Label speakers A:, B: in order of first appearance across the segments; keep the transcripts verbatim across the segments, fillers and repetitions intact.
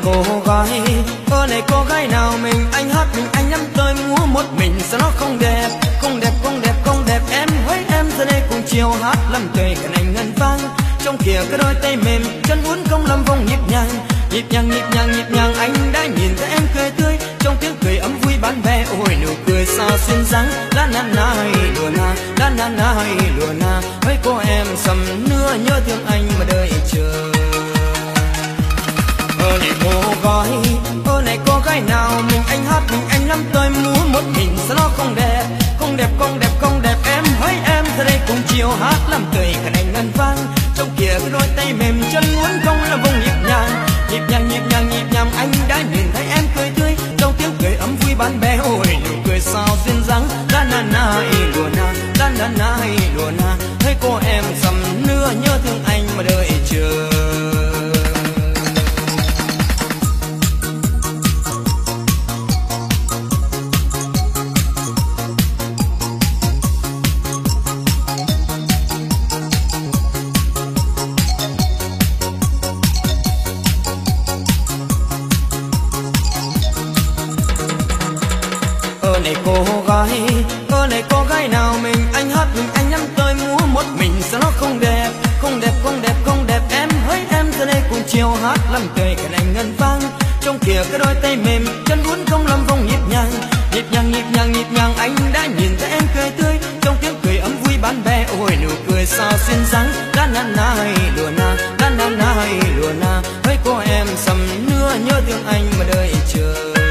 A: cô gái, ơ này cô gái nào mình anh hát mình anh nhắm tới múa một mình sao nó không đẹp, không đẹp không đẹp không đẹp. Em với em giờ đây cùng chiều hát làm cười cả anh ngân vang, trong kia cái đôi tay mềm chân uốn cong làm vòng nhịp nhàng, nhịp nhàng nhịp nhàng nhịp nhàng. Anh đã nhìn thấy em cười tươi trong tiếng cười ấm vui bán bè, ôi nụ cười sao xuyên dáng la na na hay lùa na la na na hay lùa na. Với cô em sầm nưa nhớ thương anh mà đợi chờ. Ơ này cô gái, ơ này cô gái nào mình anh hát mình anh lắm tôi múa một mình sao nó không đẹp, không đẹp không đẹp không đẹp. Em với em giờ đây cùng chiều hát làm cười cả anh ngân vang, trong kia cái đôi tay mềm chân uốn cong là vòng nhịp nhàng, nhịp nhàng nhịp nhàng nhịp nhàng. Anh đã nhìn thấy em cười tươi trong tiếng cười ấm vui bán bè, ôi nụ cười sao duyên dáng la na na y lùa na la na na y lùa na. Thấy cô em sầm nưa nhớ thương anh mà đợi chờ. Này cô gái, ơ này cô gái nào mình anh hát mình anh nhắm tới múa một mình sao nó không đẹp, không đẹp không đẹp không đẹp. Em với em giờ đây cùng chiều hát làm cười cả anh ngân vang, trong kia cái đôi tay mềm chân uốn cong làm vòng nhịp nhàng, nhịp nhàng nhịp nhàng nhịp nhàng. Anh đã nhìn thấy em cười tươi trong tiếng cười ấm vui bán bè, ôi nụ cười sao xuyên dáng la na na hay lùa na la na na hay lùa na. Với cô em sầm nưa nhớ thương anh mà đợi chờ.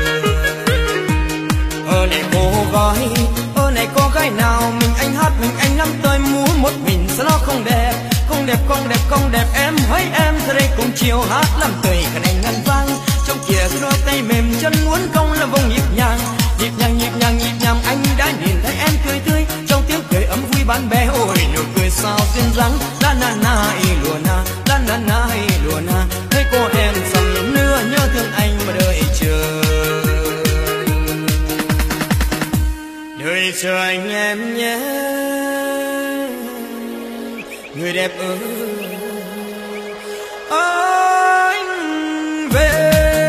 A: Ơ này cô gái, ơ này cô gái nào mình anh hát mình anh lắm tôi múa một mình sao nó không đẹp, không đẹp không đẹp không đẹp. Em với em giờ đây cùng chiều hát làm cười cả anh ngân vang, trong kia cái đôi tay mềm chân uốn cong là vòng nhịp nhàng, nhịp nhàng nhịp nhàng nhịp nhàng. Anh đã nhìn thấy em cười tươi trong tiếng cười ấm vui bán bè, ôi nụ cười sao duyên dáng la na na y lùa na la na na y lùa na. Thấy cô em sầm nưa nhớ thương anh mà đợi chờ. Đợi chờ anh em nhé, người đẹp ơi anh về.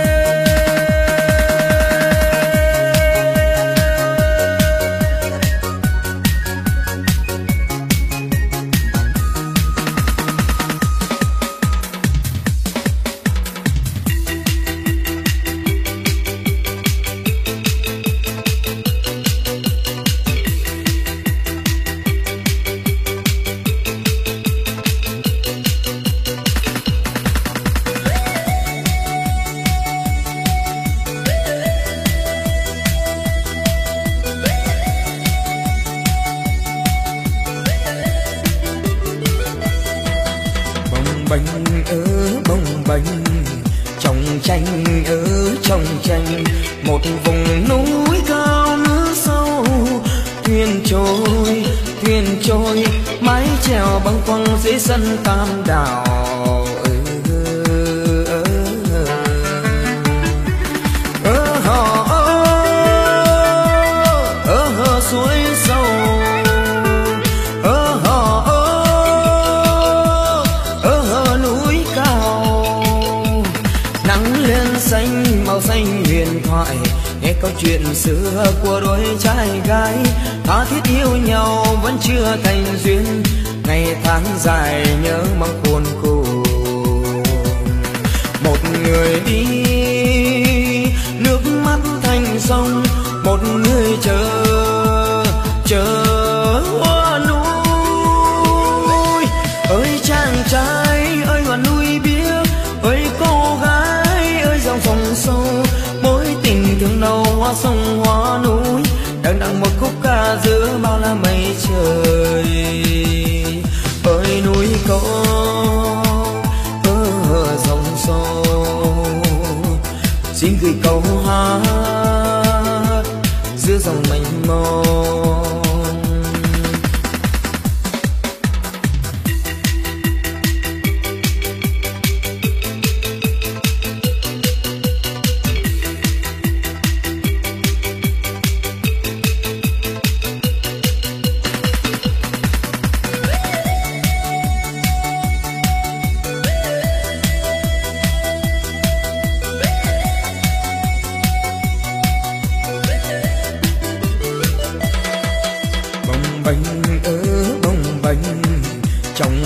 A: Một vùng núi cao nước sâu, thuyền trôi thuyền trôi mái chèo băng quăng dưới sân tam đảo. Ơ hò ơ hò suối sâu, ơ hò ơ hò núi cao. Nắng lên xanh màu xanh huyền thoại, nghe câu chuyện xưa của đôi trai gái tha thiết yêu nhau vẫn chưa thành duyên. Ngày tháng dài nhớ mong khôn cùng, một người đi nước mắt thành sông, một người chờ chờ hoa núi. Ơi chàng trai ơi hoa núi biếc, ơi cô gái ơi dòng sông sâu, mối tình thương đầu hoa sông hoa núi đang đặng một khúc ca giữa bao la mây trời. Ơi núi có ơ dòng sông, xin gửi câu hát giữa dòng mênh mông.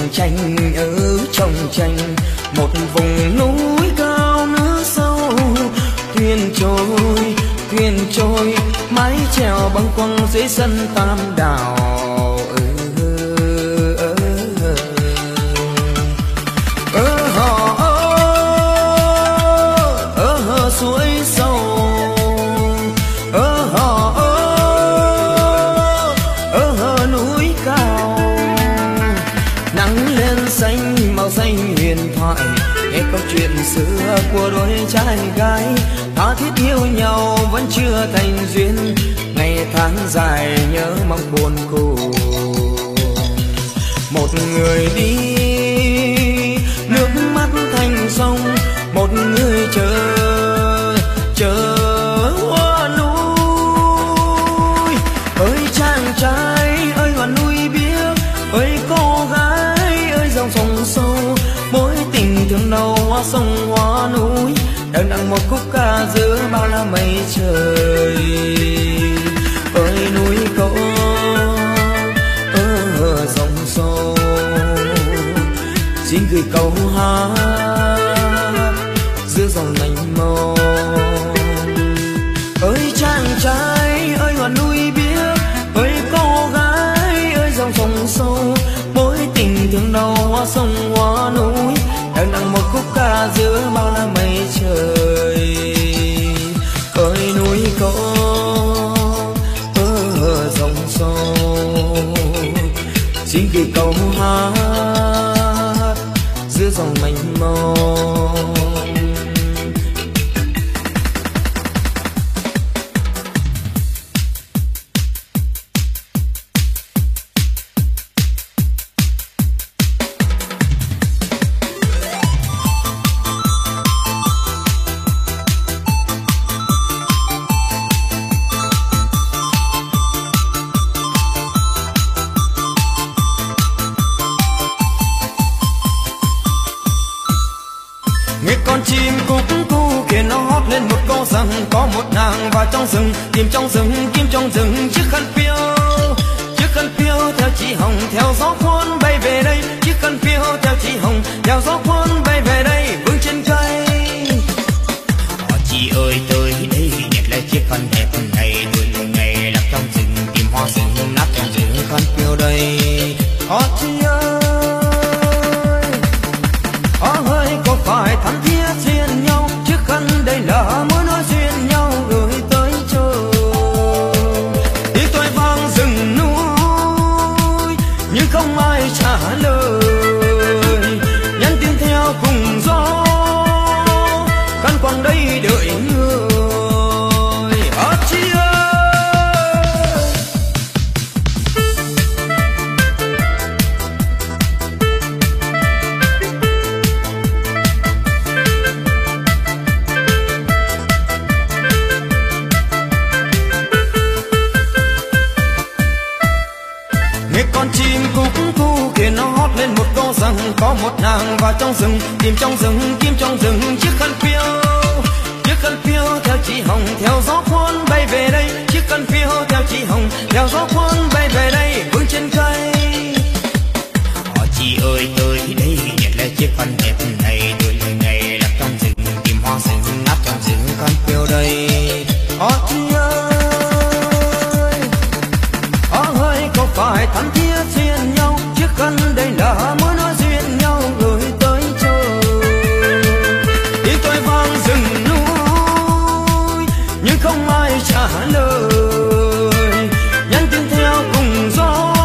A: tranh ở trong tranh, một vùng núi cao nước sâu. Thuyền trôi thuyền trôi mái chèo bâng quăng dưới sân tam đảo. Suối sâu ở hò ở hò núi cao, nắng lên xanh màu xanh huyền thoại, nghe câu chuyện xưa của đôi trai gái tha thiết yêu nhau vẫn chưa thành duyên, ngày tháng dài nhớ mong buồn khổ. Một người đi nước mắt thành sông, một người chờ chờ hoa núi. Ơi chàng trai ơi hoa núi biếc, ơi cô gái ơi dòng sông sâu, mối tình thương đầu hoa sông hoa núi, đang nặng một khúc ca giữa bao la mây trời. Ơi núi có ở dòng sâu, xin gửi câu hát giữa dòng mênh mông. Ơi chàng trai ơi hoa núi biếc, ơi cô gái ơi dòng sông sâu, mối tình thương đầu hoa sông hoa núi, đang nặng một khúc ca giữa bao la mây trời. Ơi núi có ở dòng sông, xin gửi câu hát giữa dòng mênh mông. Nghe con chim cúc cu kia nó hót lên một câu rằng có một nàng vào trong rừng, tìm trong rừng kiếm trong rừng chiếc khăn phiêu, chiếc khăn phiêu theo chị hồng theo gió cuốn bay về đây, chiếc khăn phiêu theo chị hồng theo gió cuốn bay về đây vương trên cây. Họ chị ơi tới đây nhặt lấy chiếc khăn đẹp này, đuổi ngày lạc trong rừng tìm hoa rừng nát trong rừng khăn phiêu đây. Họ chị ơi họ ơi có phải thắm thiết duyên nhau, chiếc khăn đây là muốn nói duyên nhau gửi tới trời. Tiếng tôi vang rừng núi nhưng không ai trả lời, nhắn tin theo cùng gió khăn quàng đây đợi người. Họ chi ơi con chim cúc cu kia nó hót lên một câu rằng có một nàng vào trong rừng, tìm trong rừng kiếm trong rừng chiếc khăn phiêu, chiếc khăn phiêu theo chị hồng theo gió cuốn bay về đây, chiếc khăn phiêu theo chị hồng theo gió cuốn bay về đây vương trên cây. Họ chị ơi tới đây nhặt lấy chiếc khăn đẹp này, đuổi lời ngày lạc trong rừng tìm hoa rừng nát trong rừng khăn phiêu đây. Họ chị ơi họ ơi có phải thắm thiết duyên nhau, chiếc khăn đây là muốn nói duyên nhau gửi tới trời. Tiếng tôi vang rừng núi nhưng không ai trả lời, nhắn tin theo cùng gió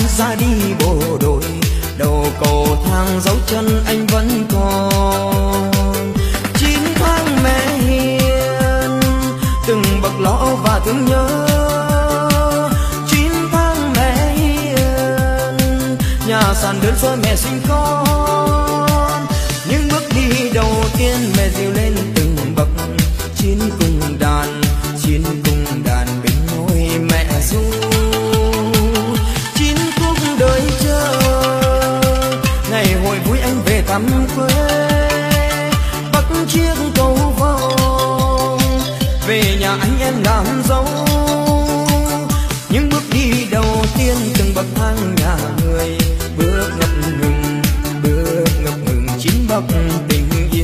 A: ra đi bộ đội, đầu cầu thang dấu chân anh vẫn còn. Chín tháng mẹ hiền từng bậc lõ và thương nhớ. Chín tháng mẹ hiền nhà sàn đơn sơ mẹ sinh con. Những bước đi đầu tiên mẹ dìu lên từng bậc. Chín cùng đàn, chín cùng đàn bên môi mẹ ru. Chín khúc đời chờ ngày hồi vui anh về thăm quê. Bắc chiếc cầu vồng về nhà anh em làm dấu. Những bước đi đầu tiên từng bậc thang nhà người. Bước ngập ngừng, bước ngập ngừng chín bậc tình yêu.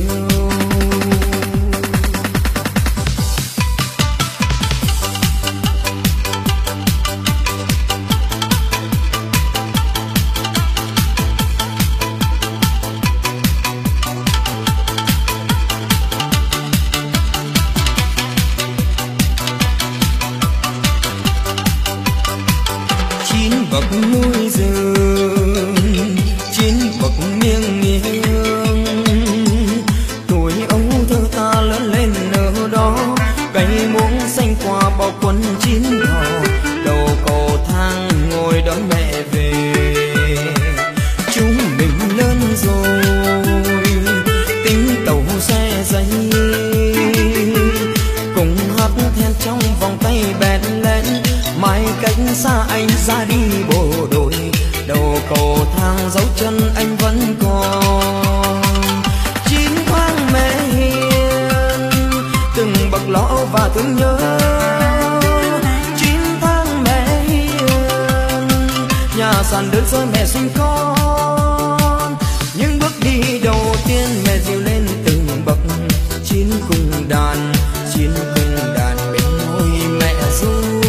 A: Bậc núi rừng, chín bậc nghiêng nghiêng. Tuổi ấu thơ ta lớn lên ở đó. Cây muỗng xanh qua bao quân chín đỏ. Đầu cầu thang ngồi đón mẹ về. Chúng mình lớn rồi, tính tàu xe giấy. Cùng hát then trong vòng tay bẹt lên. Mai cách xa anh ra đi bộ đội, đầu cầu thang dấu chân anh vẫn còn. Chín tháng mẹ hiền từng bậc lõ và thương nhớ. Chín tháng mẹ hiền nhà sàn đơn sơ mẹ sinh con. Những bước đi đầu tiên mẹ dìu lên từng bậc. Chín cùng đàn, chín cùng đàn bên môi mẹ ru.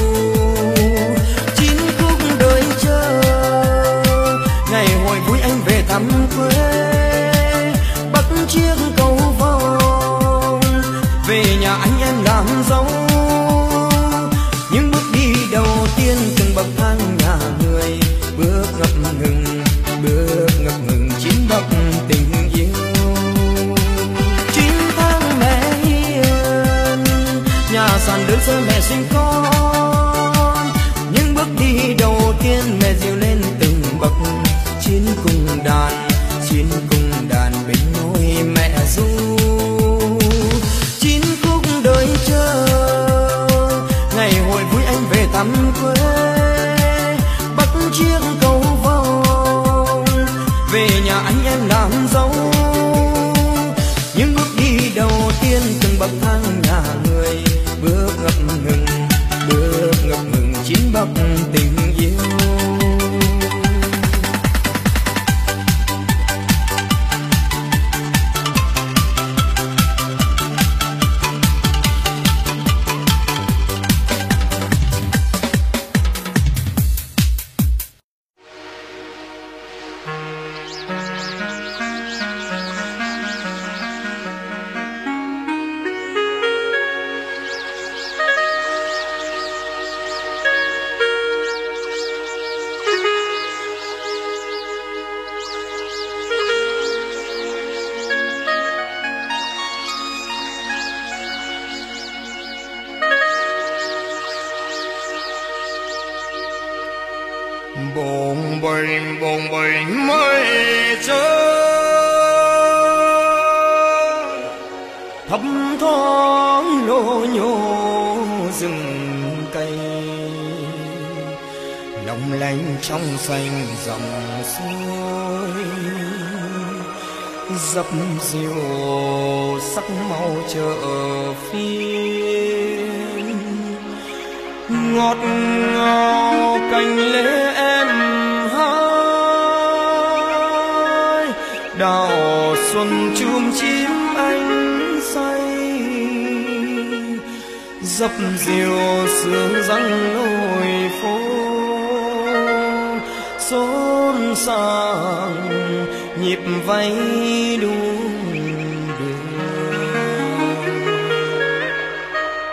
A: Về thăm quê Bắc chiếc cầu vồng về nhà anh em làm dấu. Những bước đi đầu tiên từng bậc thang nhà người. Bước ngập ngừng, bước ngập ngừng chín bậc tình yêu. Chín tháng mẹ hiền nhà sàn đơn sơ mẹ sinh con. Những bước đi đầu tiên mẹ dìu lên từng bậc. Chín cùng đàn, chín cùng đàn bên môi mẹ ru. Chín khúc đời chờ ngày hồi vui anh về thăm quê. Bắc chiếc cầu vồng về nhà anh em làm dấu. Những bước đi đầu tiên từng bậc thang nhà người. Bước ngập ngừng, bước ngập ngừng chín bậc tình yêu.
B: bồng bềnh bồng bềnh mây trơ thấp thoáng lô nhô rừng cây, long lanh trong xanh dòng suối dập dìu sắc màu chợ phiên ngọt ngào cành lê em hái đào xuân chum chim anh say dập dìu sương răng lối phố xôn xàng nhịp váy đung đưa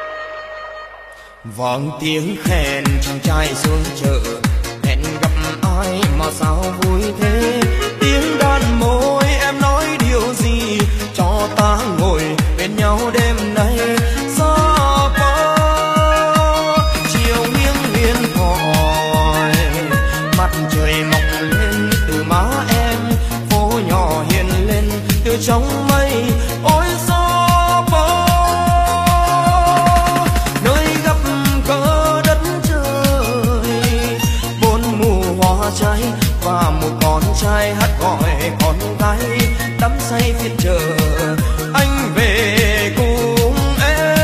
A: vang tiếng khen chàng trai xuống chợ hẹn gặp ai mà sao vui thế? Tiếng đàn môi em nói điều gì cho ta ngồi bên nhau đêm nay? Xa quá chiều nghiêng hiên hỏi, mặt trời mọc lên từ má em, phố nhỏ hiện lên từ trong mây. Ôi gió bão nơi gặp cỡ đất trời, bốn mùa hoa cháy và một con trai hát gọi con gái đắm say phiên chờ anh về cùng em.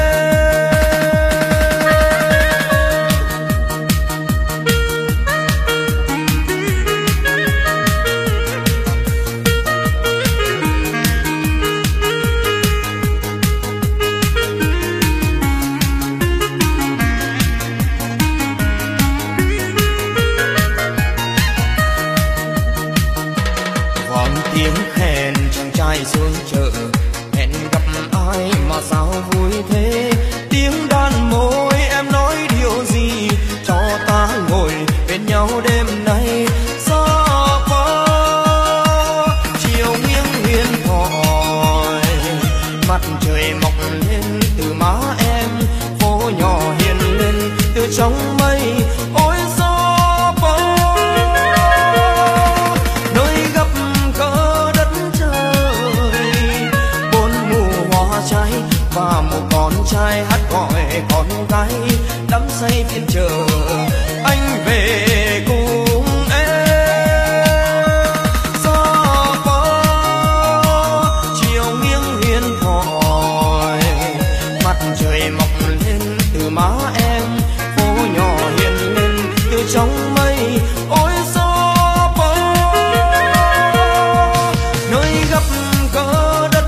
A: Tiếng khen chàng trai xuống chợ, hẹn gặp ai mà sao vui thế? Tiếng đàn môi em nói điều gì cho ta ngồi bên nhau đêm nay? Xa quá chiều nghiêng hiên hỏi, mặt trời mọc lên từ má em, phố nhỏ hiện lên từ trong mây. Ôi gió bão nơi gặp cháy và một con trai hát gọi con gái đắm say phiên chờ anh về cùng em. Gió quá chiều nghiêng hiên hỏi, mặt trời mọc lên từ má em, phố nhỏ hiện lên từ trong mây. Ôi gió bão nơi gặp cỡ đất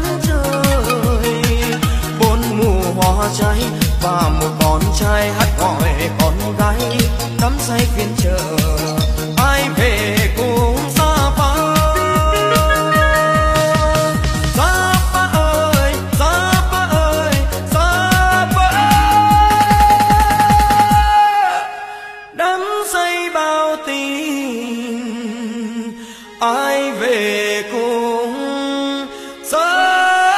A: hoa cháy và một con trai hát gọi con gái đắm say phiên chờ ai về cùng Sa Pa. Sa Pa ơi, Sa Pa ơi, Sa Pa đắm say bao tình ai về cùng Sa.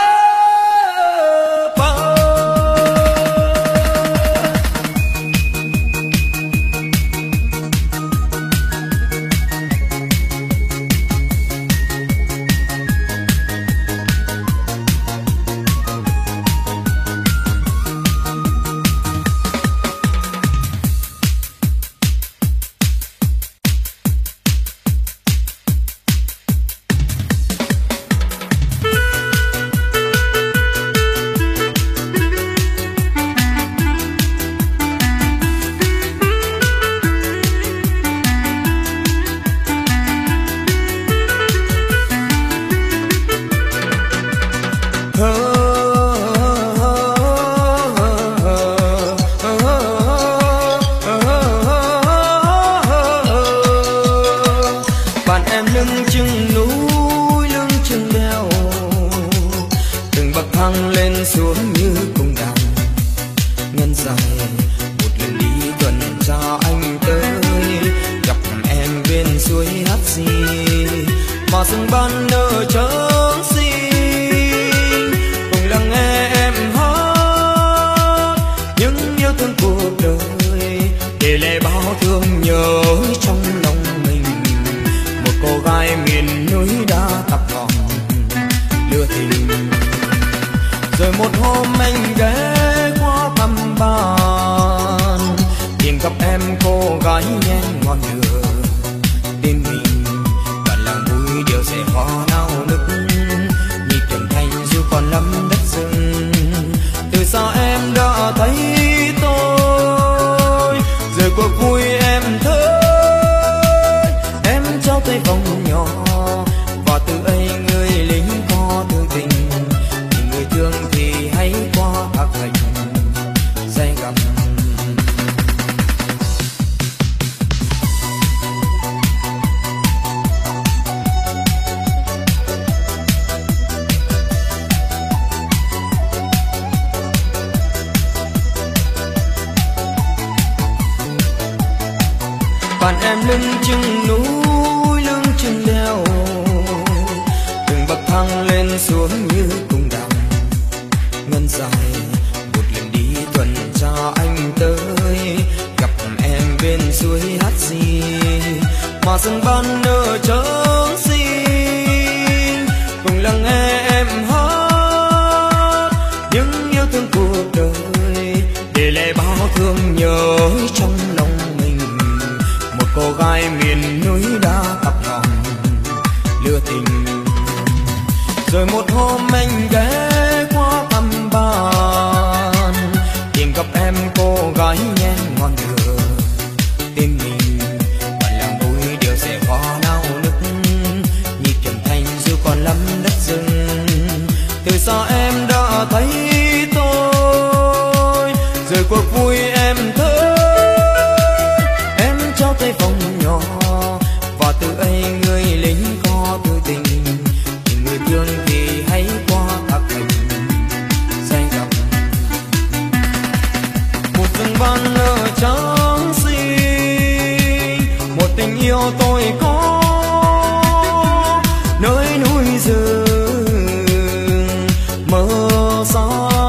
A: Xuống như cung đàn ngân dài, một lần đi tuần cho anh tới gặp em bên suối hát gì mà rừng ban nở trắng xinh, cùng lắng nghe em hát những yêu thương cuộc đời, để lại bao thương nhớ trong lòng mình. Một cô gái miền núi đã tập lòng lừa tình, rồi một hôm anh ghé qua thăm bạn, tìm gặp em cô gái nhen ngọn lửa. Tên mình bạn làng vui điều sẽ hoa nao nức, nhịp trưởng thành dù còn lắm đất rừng. Từ xa em đã thấy tôi, rồi cuộc vui em thấy em trao tay vòng nhỏ, và từ ấy người lính có tư tình. Người thương thì hãy qua thác hành dây gầm. Bạn em lưng chừng núi vang lên xuống như cung đàn ngân dài. Một lần đi tuần cho anh tới gặp em bên suối hát gì mà rừng ban nở trắng xinh, cùng lắng nghe em hát những yêu thương cuộc đời, để lại bao thương nhớ trong lòng mình. Một cô gái miền núi đã cặp lòng lừa tình, rồi một hôm anh ghé qua thăm bạn, tìm gặp em cô gái nhen ngon lửa tim mình. Bản làng núi đều sẽ hoa nao nức, nhịp trầm thanh dù còn lắm đất rừng. Từ xa em đã thấy tôi, rồi cuộc vui em thấy em trao tay vòng nhỏ, và từ ấy người lính có tư tình. Tình người thương thì hãy qua các hình say gặp một rừng ban nở trắng xinh, một tình yêu tôi có nơi núi rừng mơ xa.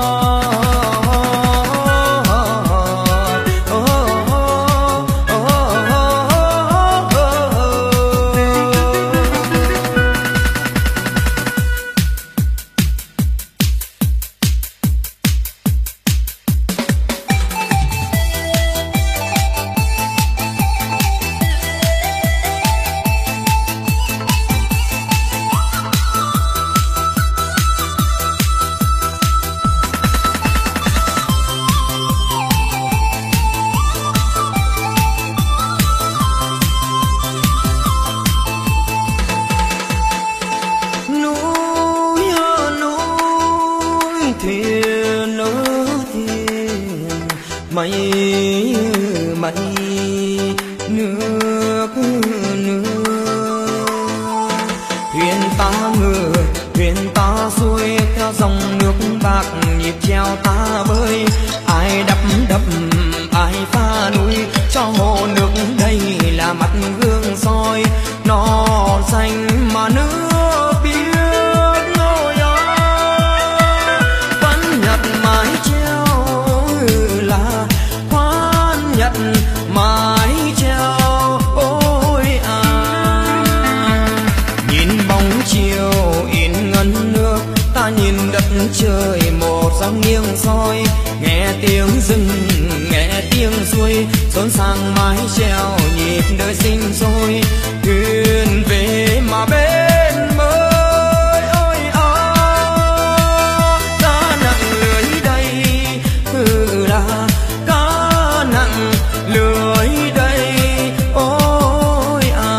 A: Mây mây nước nước, thuyền ta ngựa thuyền ta xuôi theo dòng nước bạc, nhịp chèo ta bơi. Ai đắp đắp ai pha núi cho hồ nước đây là mặt gương soi non xanh mà nước biếc ngôi ơi. Vẫn nhật mái treo là khoan nhật mái treo ôi à. Nhìn bóng chiều in ngân nước, ta nhìn đất trời một dòng nghiêng soi. Nghe tiếng rừng nghe tiếng suối, xốn sang mái treo nhịp đời sinh sôi. Thuyền về mà bên mới ôi à, ta nặng lưới đây ừ là cá nặng lưới đây ôi à.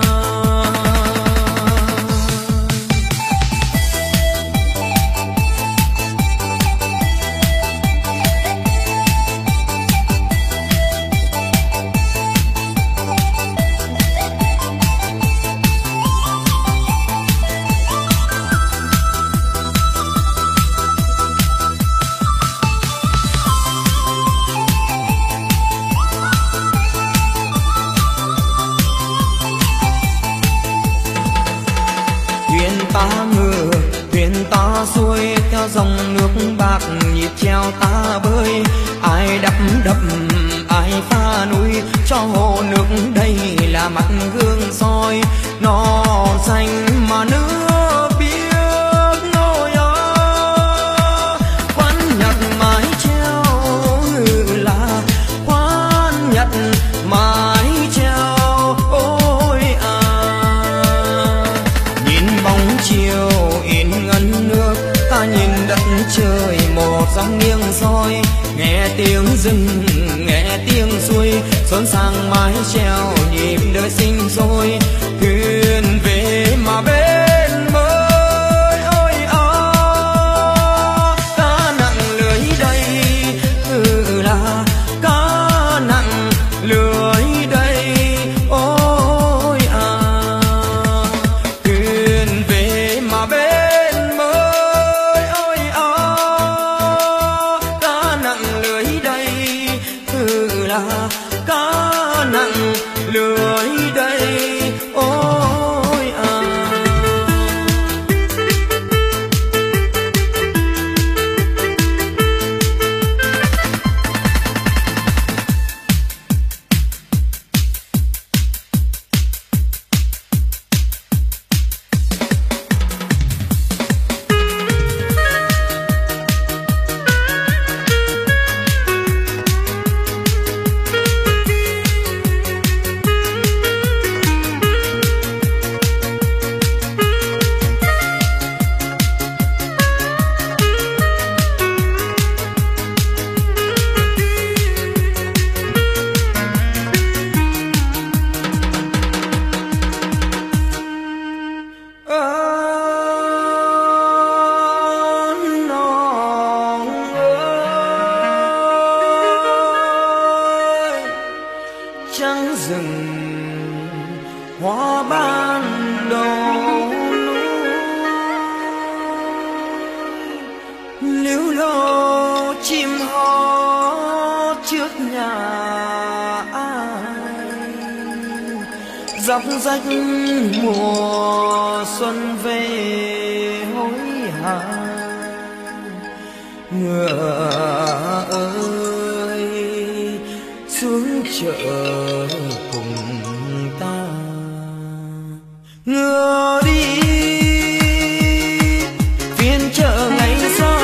A: Thuyền ta ngựa thuyền ta xuôi theo dòng nước bạc, nhịp chèo ta bơi. Ai đắp đắp ai pha núi cho hồ nước đây là mặt gương soi non xanh mà nước biếc ngôi ơi. Khoan nhật mái treo là khoan nhật mái treo ôi à. Nhìn bóng chiều in ngân nước, ta nhìn đất trời một dòng nghiêng soi. Nghe tiếng rừng nghe tiếng suối, xốn sang mái treo nhịp đời sinh sôi. Thuyền về mà bên mới ôi à, cá nặng lưới đây ừ là cá nặng lưới đây ôi à. Thuyền về mà bên mới ôi à, cá nặng lưới đây ừ là cá nặng lưới đây dốc rách mùa xuân về hối hả. Ngựa ơi xuống chợ cùng ta, ngựa đi phiên chợ ngày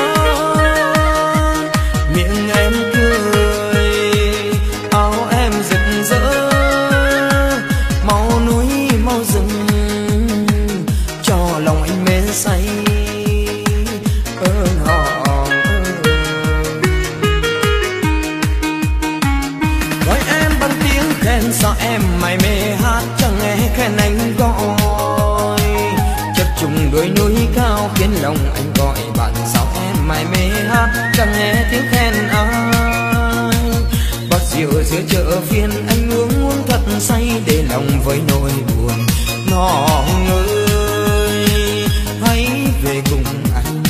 A: xuân, miệng em cười áo em rực rỡ, mau núi mau rừng cho lòng anh mê say ơn họ. Gọi em bằng tiếng khen sao em mải mê hát, chẳng nghe khen anh gọi chập trùng đôi núi cao khiến lòng anh gọi bạn. Sao em mải mê hát chẳng nghe tiếng khen ai, bát rượu giữa chợ phiên anh uống uống thật say để lòng với nỗi buồn. Nòng ơi hãy về cùng anh,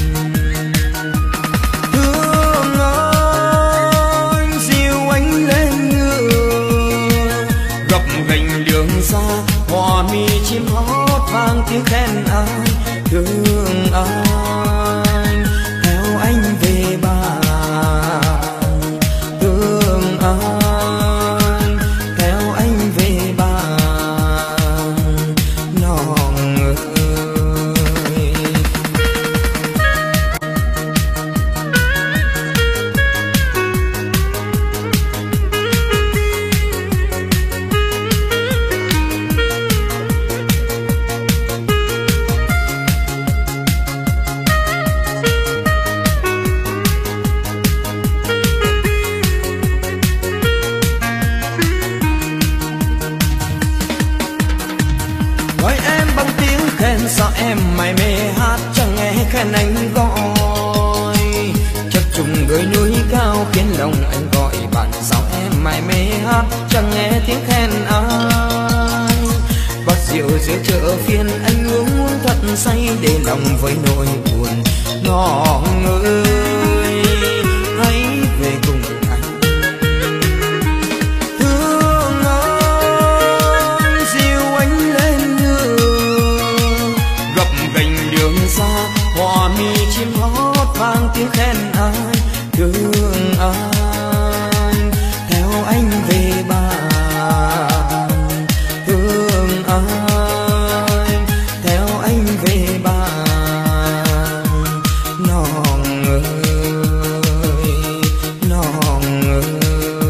A: thương anh dìu anh lên ngựa, gập gành đường xa hoa mi chim hót vang tiếng khen ai. Thương anh theo anh về bàn, thương anh theo anh về bàn. Nòng ơi gọi em bằng tiếng khen sao em mải mê hát chẳng nghe khen anh gọi chập trùng đôi núi cao khiến lòng anh gọi bạn. Sao em mải mê hát chẳng nghe tiếng khen ai, bát rượu giữa chợ phiên anh uống uống thật say để lòng với nỗi buồn. Nòng ơi hãy về cùng anh, thương anh dìu anh lên ngựa, gập gành đường xa hoa mi chim hót vang tiếng khen ai. Thương anh theo anh về bàn, thương anh theo anh về bàn. Nòng ơi nòng ơi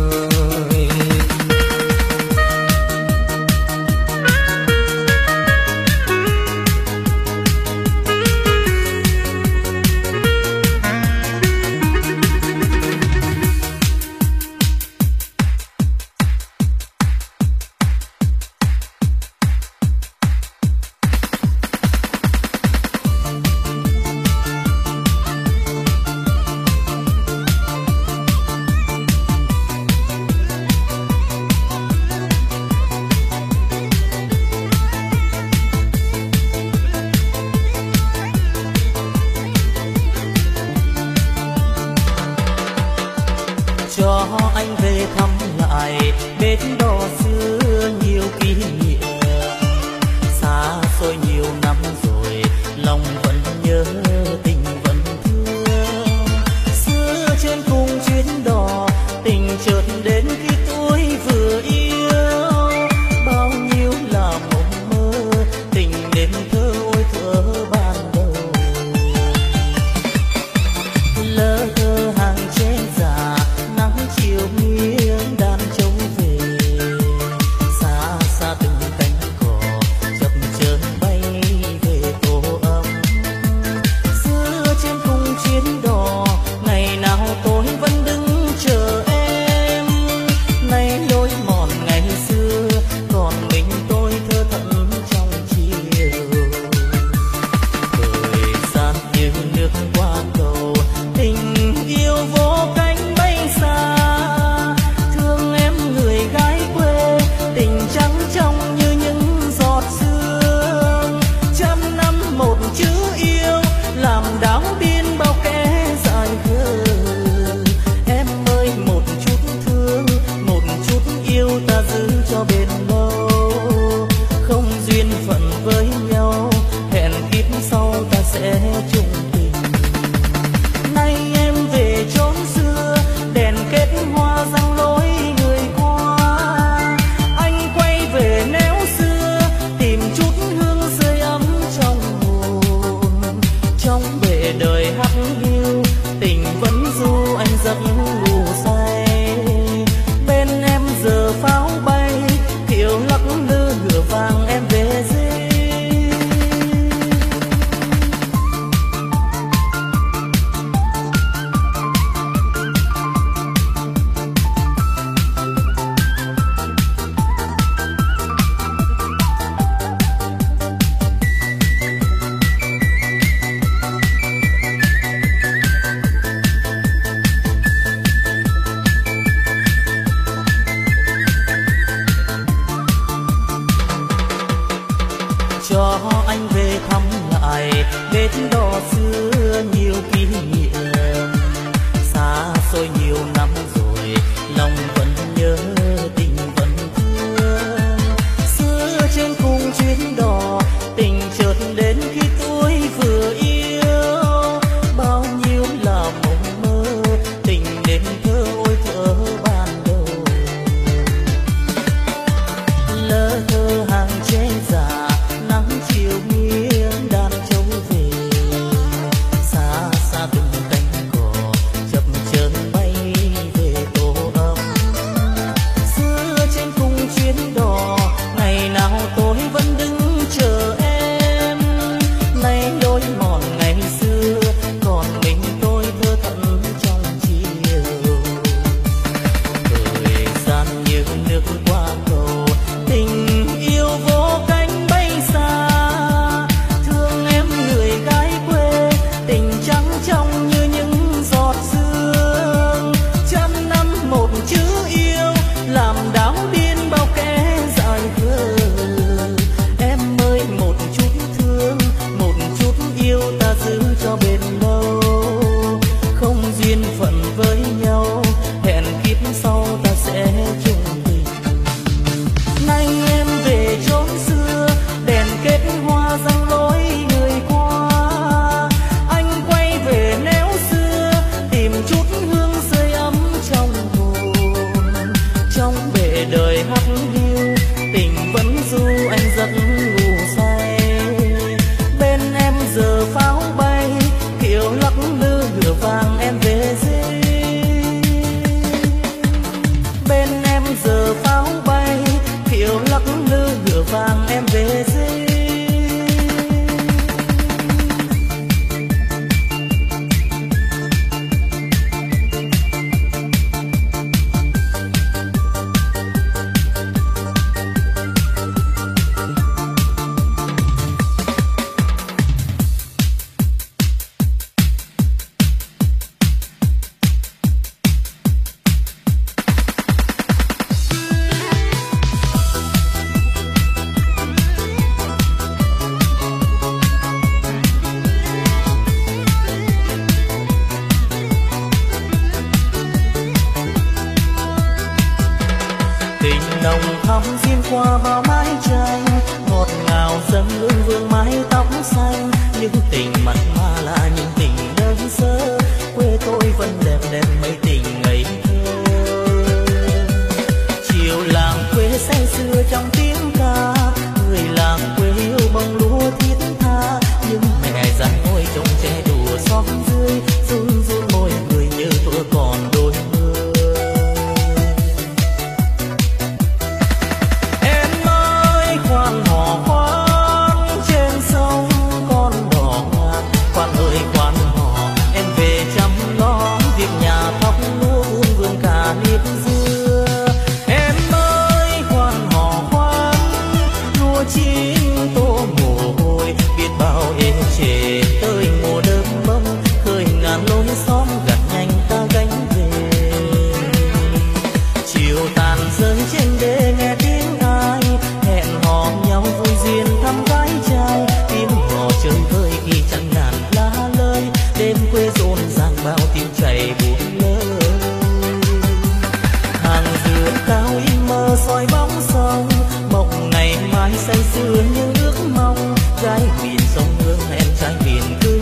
C: cho anh về thăm lại bến đò xưa nhiều kỷ niệm. Xa xôi nhiều năm rồi lòng vẫn nhớ tình vẫn thương. Xưa trên cùng chuyến đò tình chợt đến khi tôi vừa yêu. Bao nhiêu là mộng mơ tình đêm thơ ôi thơ ban đầu. Lỡ thơ hàng trên già nắng chiều nghiêng đàn trông về. sẽ chung tình. Nay em về chốn xưa, đèn kết hoa răng lối người qua. Anh quay về néo xưa, tìm chút hương sưởi ấm trong hồn. Trong bể đời hắt hiu, tình vẫn du anh giấc ngủ say. Bên em giờ pháo bay, kiệu lắc lư ngựa vàng em về dê. Cho anh về thăm lại bến đò xưa nhiều kỷ niệm. Xa xôi nhiều năm rồi, lòng vẫn nhớ tình vẫn thương. Xưa trên cùng chuyến đò, tình chợt đến khi tôi vừa yêu. Bao nhiêu là mộng mơ, tình đến thơ ôi thơ ban đầu. Lỡ thơ hàng trên già, nắng chiều nghiêng đàn trâu về. Xa xa từng cánh cỏ chập chờn bay về tổ ấm. Xưa trên cùng chuyến đò, ngày nào tôi vẫn đứng chờ em. Nay đôi mòn ngày xưa, còn mình tôi thơ thẫn trong chiều. Thời gian như nước qua cầu, tình yêu vô cánh bay xa. Thương em người gái quê, tình trắng trong như những giọt sương. Trăm năm một chữ yêu, làm đảo điên bao kẻ dài khờ. Em ơi một chút thương, một chút yêu ta giữ cho bền lâu. Không duyên phận với nhau, hẹn kiếp sau ta sẽ chung tình. Nay em về chốn xưa, đèn kết hoa răng lối người qua. Anh quay về néo xưa, tìm chút hương sưởi ấm trong hồn. Trong bể đời hắt hiu, tình vẫn du anh giấc ngủ say. Bên em giờ pháo bay, kiệu lắc lư ngựa vàng em về dê. Bên em giờ pháo bay, kiệu lắc lư ngựa vàng em về dê. Tình nồng thắm xuyên qua bao mái tranh, ngọt ngào dâng hương vương mái tóc xanh. Những tình mặn mà là những tình đơn sơ, quê tôi vẫn đẹp đẹp mấy tình ngây thơ. Chiều làng quê say sưa trong tiếng ca, người làng quê yêu bông lúa thiết tha. Nhưng mẹ già ngồi trông tre đùa xóm dưới, run run môi người như thuở còn đôi mươi. Khoan hò khoan trên sông con đò ngang, khoan ơi khoan hò em về chăm lo việc nhà thóc lúa vun vườn cả nếp dưa. Em ơi khoan hò khoan lúa chín tô mồ hôi, biết bao ê chề tới mùa đơm bông, khơi ngàn lối xóm gặt nhanh ta gánh về. Chiều tàn rơi trên đê nghe tiếng ai hẹn hò nhau vui duyên thăm gái trai. Tiếng hò chơi vơi khi chẳng ngàn lá lơi, đêm quê rộn ràng bao tiếng chảy buồn lơi. Hàng dừa cao in mơ soi bóng sông, mộng ngày mai say sưa như ước mong. Gái miền sông hương em trai miền cứ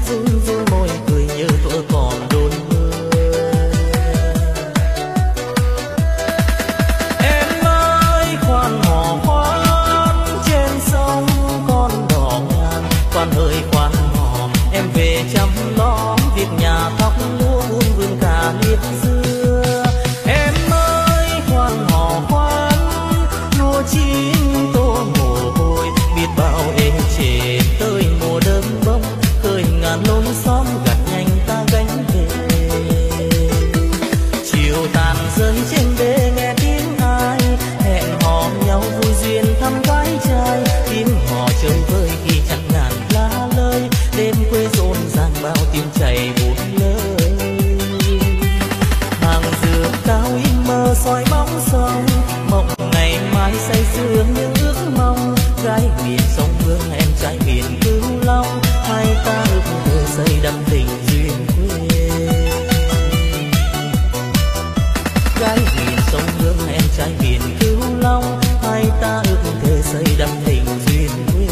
C: run run môi cười như thuở còn đôi mươi. Em ơi khoan hò khoan trên sông con đò ngang, khoan hơi khoan hò em về chăm lo việc nhà thóc lúa buôn vườn cả liếp dưa. Em ơi khoan hò khoan lúa chín tô mồ hôi, biết bao êm chề tới mùa đơm bông khơi ngàn lối xóm gặt nhanh ta gánh về. Chiều tàn rơi trên đê nghe tiếng ai hẹn hò nhau vui duyên thăm gái trai, tiếng hò chơi vơi khi chẳng ngàn lá lơi, đêm quê rộn ràng bao tiếng chảy buồn lơi. Hàng dừa cao in mơ soi bóng sông, mộng ngày mai say sưa những ước mong. Gái miền sông Hương em trai miền Cửu Long, hai ta ước mơ xây đắm tình duyên quê. Gái miền sông Hương em trai miền Cửu Long, hai ta ước thề xây đắm tình duyên quê.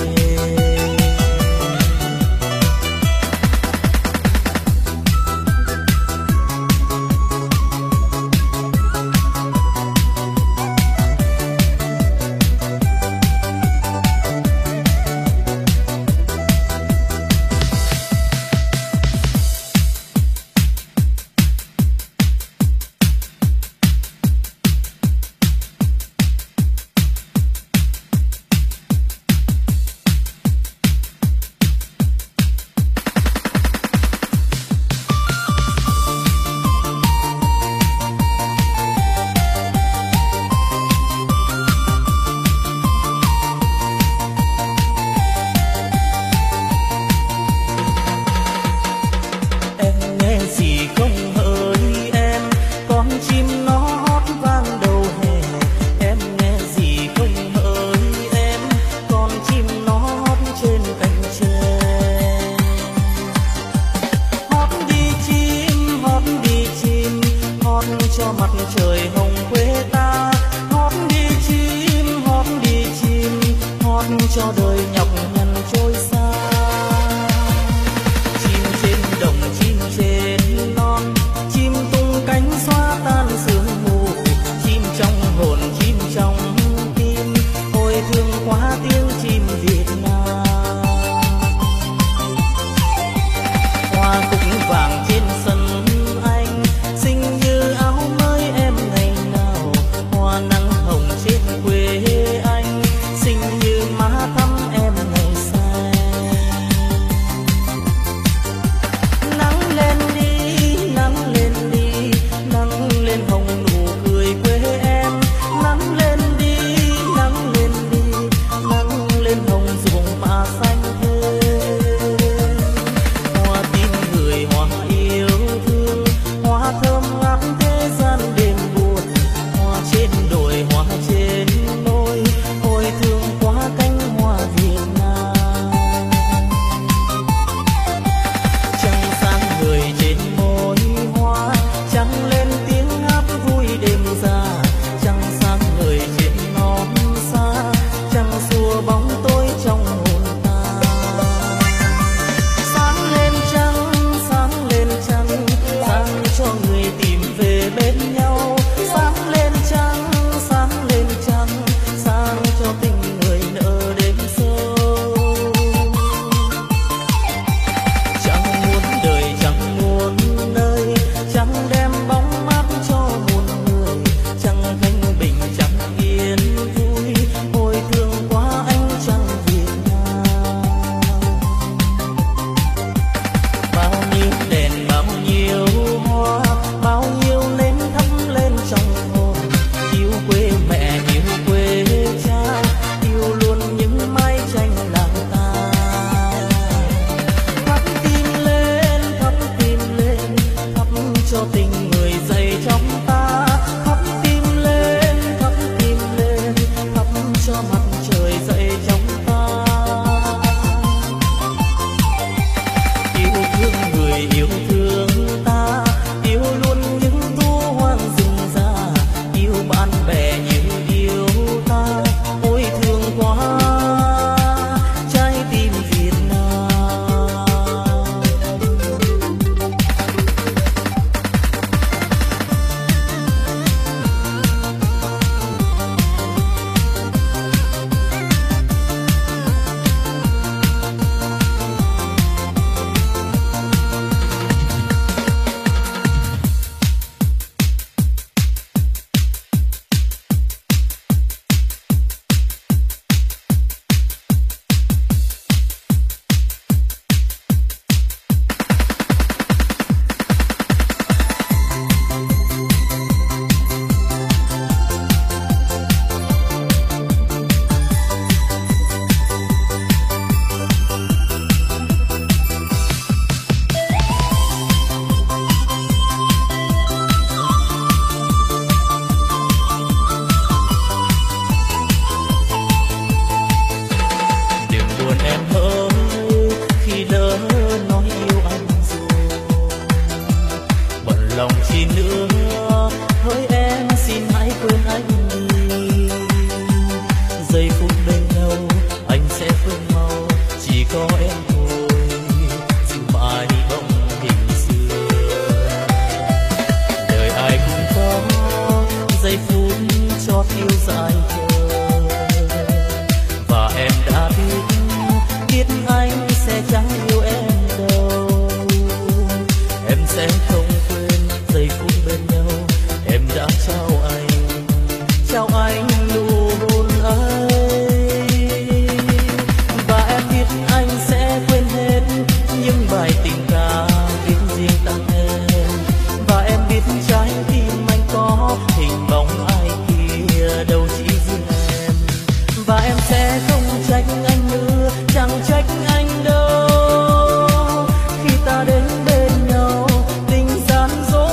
C: bài tình ca viết riêng tặng em. Và em biết trái tim anh có hình bóng ai kia đâu chỉ riêng em. Và em sẽ không trách anh nữa, chẳng trách anh đâu khi ta đến bên nhau tình gian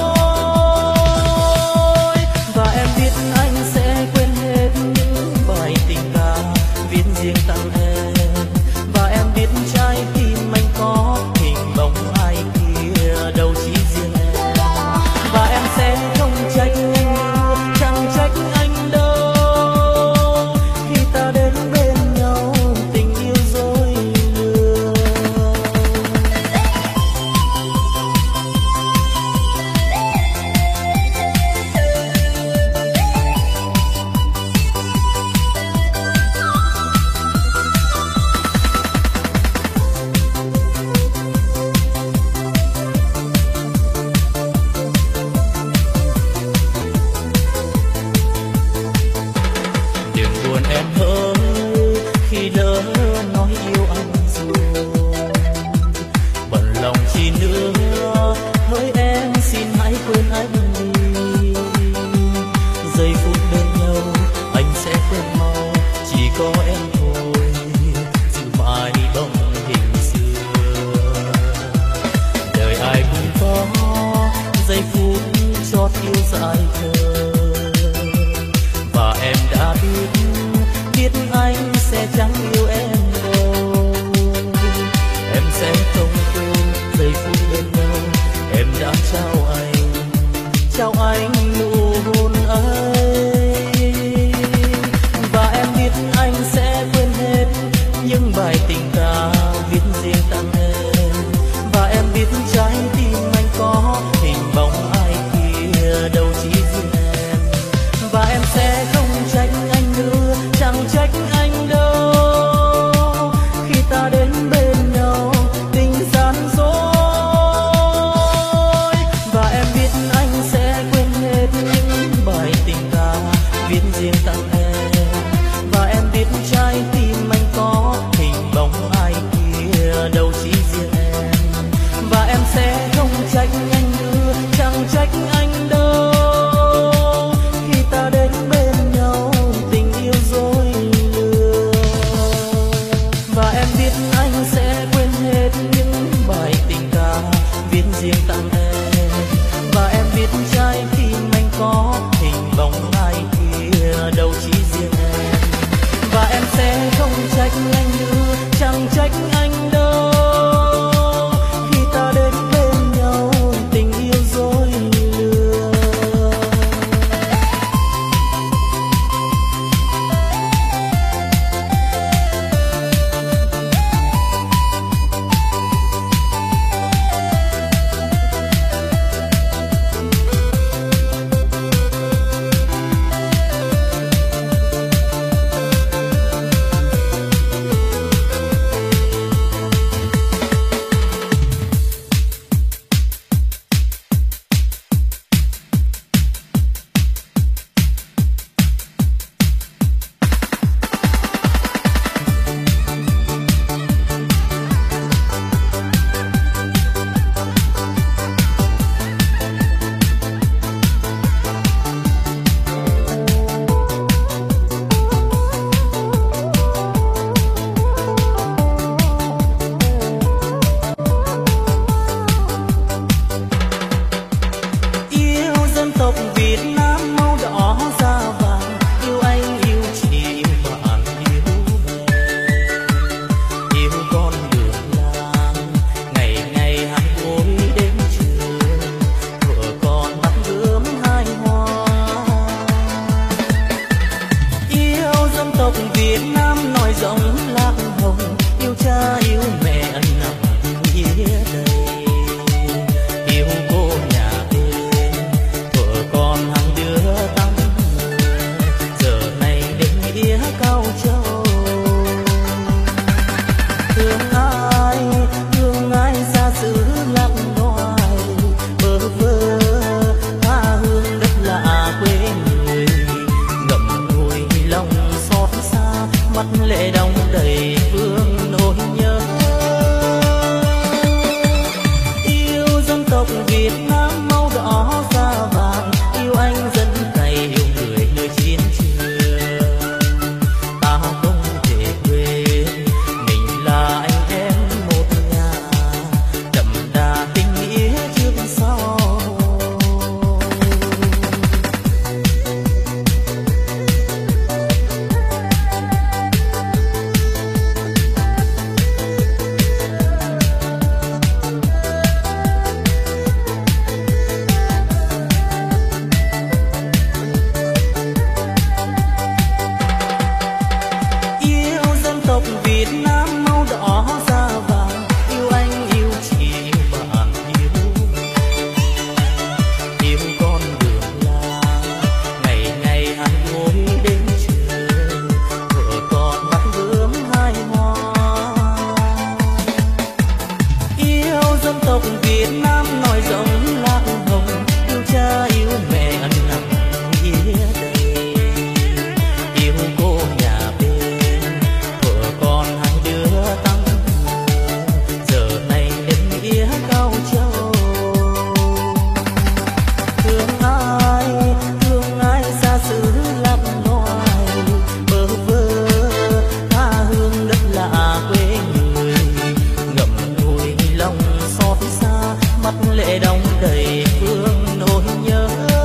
C: dối. Và em biết anh sẽ quên hết những bài tình ca viết riêng tặng em. Và em biết trái tim anh có hình bóng ai kia đâu chỉ riêng em. Và em sẽ không trách anh nữa, chẳng trách anh đâu khi ta đến bên nhau tình yêu dối lừa. Đừng buồn em ơi khi lỡ nói yêu anh rồi. Bận lòng chi nữa hỡi em xin hãy quên anh đi. Giây phút bên nhau anh sẽ quên mau, chỉ có em thôi giữ mãi bóng hình xưa. Đời ai cũng có giây phút chót yêu dại khờ. Và em đã biết, biết anh sẽ chẳng yêu em đâu. Em sẽ không quên giây phút bên nhau em đã trao anh, trao anh nụ hôn ấy. Và em biết anh sẽ quên hết những bài tình ca viết riêng tặng em. Và em biết trái tim anh có hình bóng ai kia đâu chỉ riêng em. Và em sẽ không trách anh nữa, chẳng trách anh đâu khi ta đến bên nhau tình gian dối. Và em biết anh sẽ quên hết những bài tình ca viết riêng tặng em. Và em biết trái tim anh có hình bóng ai kia đâu chỉ riêng em. Và em sẽ không trách anh nữa, chẳng trách anh đâu khi ta đến bên nhau tình yêu dối lừa. Và em biết anh sẽ quên hết những bài tình ca viết riêng tặng em. Và em biết trái tim anh có hình bóng ai kia đâu chỉ riêng em. Và em sẽ không trách anh nữa, chẳng trách anh đâu khi ta đến bên nhau tình yêu dối lừa. tộc Việt Nam màu đỏ da vàng, yêu anh dân cày yêu người nơi chiến trường. Ta không thể quên mình là anh em một nhà, đậm đà tình nghĩa trước sau. Việt Nam màu đỏ da vàng, yêu anh yêu chị yêu bạn yêu yêu con đường làng, ngày ngày ăn ngồi đến trường, vợ con bắt bướm hai hoa. Yêu dân tộc Việt Nam nói rộng làng hồng, yêu cha yêu mẹ ân nặng nghĩa đầy, yêu cô nhà bên vợ con hai đứa tăng giờ này đến nghĩa cao châu. Thương ai thương ai xa xứ lắm loài, bơ vơ tha hương đất lạ quê người, ngậm ngùi lòng xót xa, mắt lệ đong đầy phương nỗi nhớ.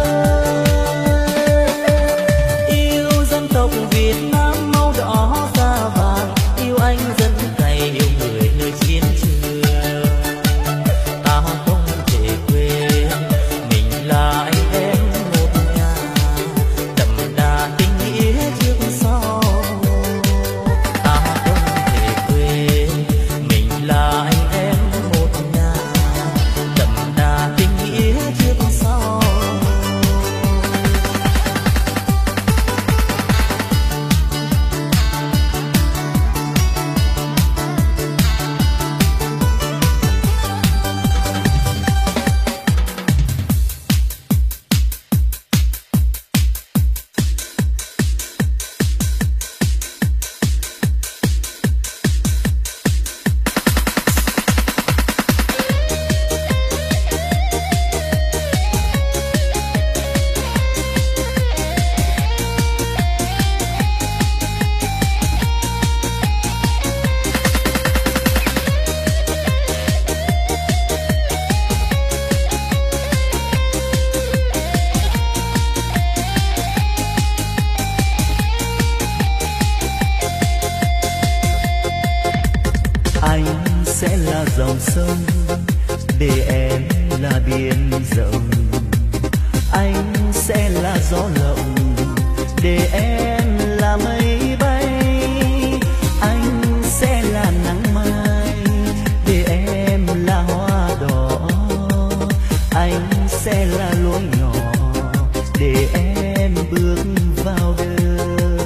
C: Yêu dân tộc Việt Nam màu đỏ da vàng, yêu anh dân cày yêu người nơi chiến trường. Ta không thể quên mình là anh em một nhà, đậm đà tình nghĩa trước sau. Ta không thể quên mình là anh em một nhà, đậm đà tình nghĩa trước sau. Anh sẽ là dòng sông để em là biển rộng, anh sẽ là gió lộng để em là mây bay, anh sẽ là nắng mai để em là hoa đỏ, anh sẽ là lối nhỏ để em bước vào đời.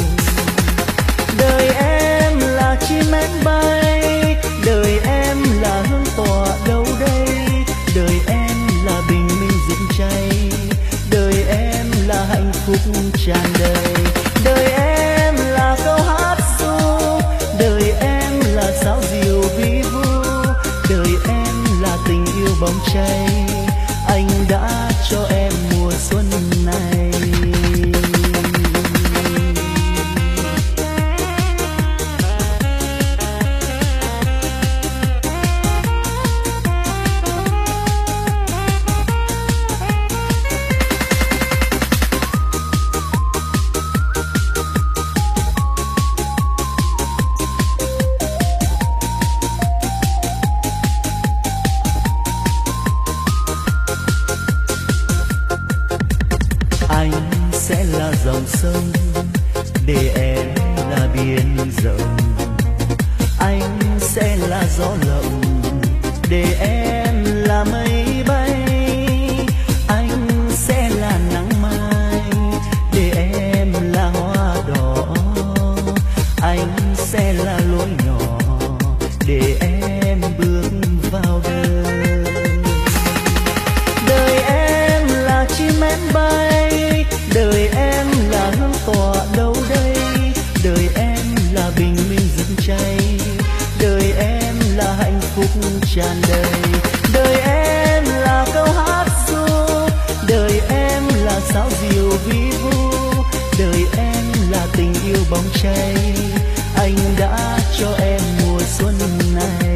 C: Đời em là chim én bay, đời em là hương tỏa đâu đây, đời em là bình minh rực cháy, đời em là hạnh phúc tràn đầy, đời em là câu hát ru, đời em là sáo diều vi vu, đời em là tình yêu bóng cháy, anh đã cho em mùa xuân này. Anh sẽ là dòng sông để em là biển rộng, anh sẽ là gió lộng để em là mây bay, anh sẽ là nắng mai để em là hoa đỏ, anh sẽ là lối nhỏ để em bước vào đời. Đời em là chim én bay, đời em là hương tỏa đâu đây, đời em là bình minh rực cháy, đời em là hạnh phúc tràn đầy, đời em là sáo diều vi vu, đời em là tình yêu bóng cháy, anh đã cho em mùa xuân này.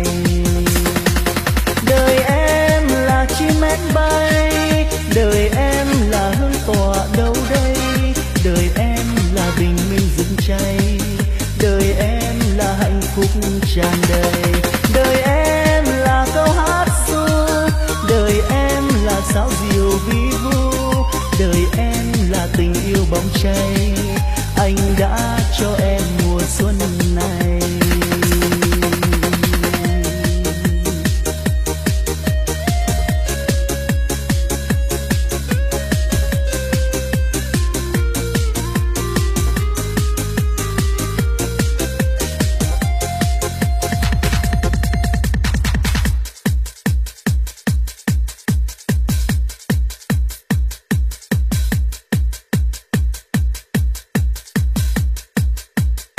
C: Đời em là chim én bay, đời em là hương tỏa đâu đây, đời em là bình minh rực cháy, đời em là hạnh phúc tràn đầy, đời em là câu hát ru, đời em là sáo diều vi vu, đời em là tình yêu bóng cháy.